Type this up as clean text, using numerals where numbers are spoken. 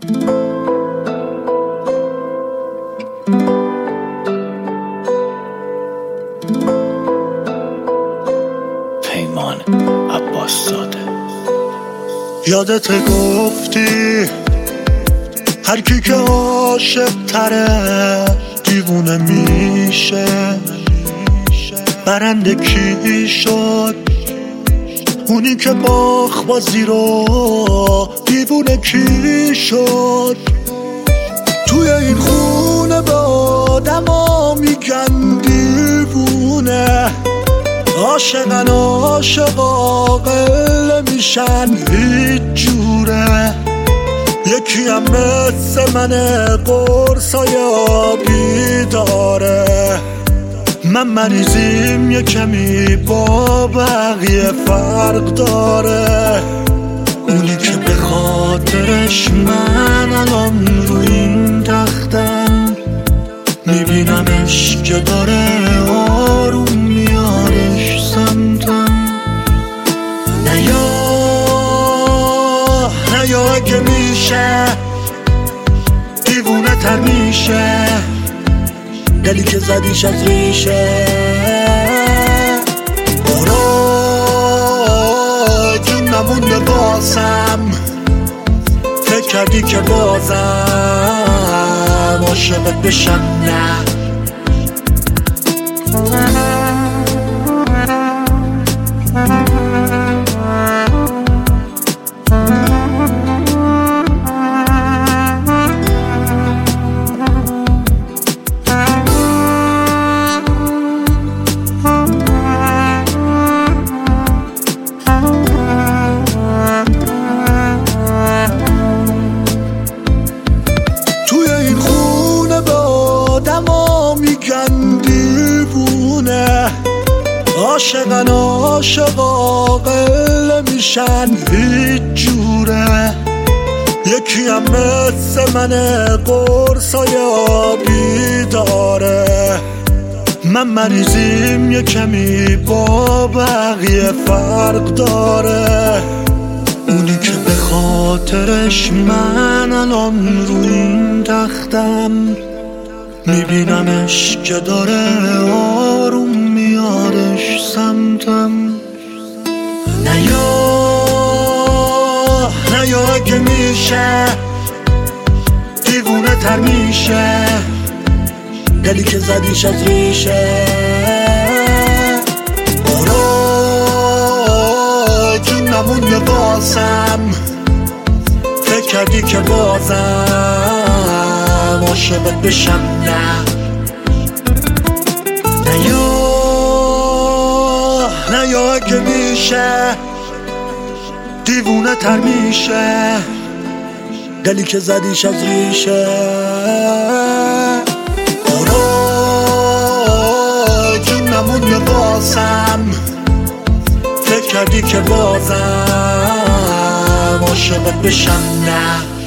پیمان عباس زاده. یادت گفتی هر کی که عاشق تره دیوونه میشه، برنده کی شد اونی که باخ بازی رو دیوونه کی شد؟ توی این خونه به آدم ها میگن دیوونه، عاشقن عاشقا قله میشن هیچ جوره. یکی هم مثل منه قرصای آبی داره، من مریضیم یه کمی با بقیه فرق داره. اونی که به خاطرش من الان رو این تختم میبینمش که داره آروم میارش سمتم. نیا اگه میشه دیوونه تر میشه، دلی که زدیش از ریشه. برای جون نمونده بازم، فکر کردی که بازم عاشقت بشم؟ نه عاشقن عاشقا قله میشن هیچ جوره. یکی هم مثل منه قرصای آبی داره، من مریضیم یه کمی با بقیه فرق داره. اونی که به خاطرش من الان رو این تختم میبینمش که داره آروم میارش سمتم. نیا اگه میشه دیوونه تر میشه، دلی که زدیش از ریشه. برای جون نمونده بازم، فکر کردی که بازم عاشقت بشم؟ نه نیا اگه میشه دیوونه تر میشه، دلی که زدیش از ریشه. برای جون نمونده بازم، فکر کردی که بازم عاشقت بشم؟ نه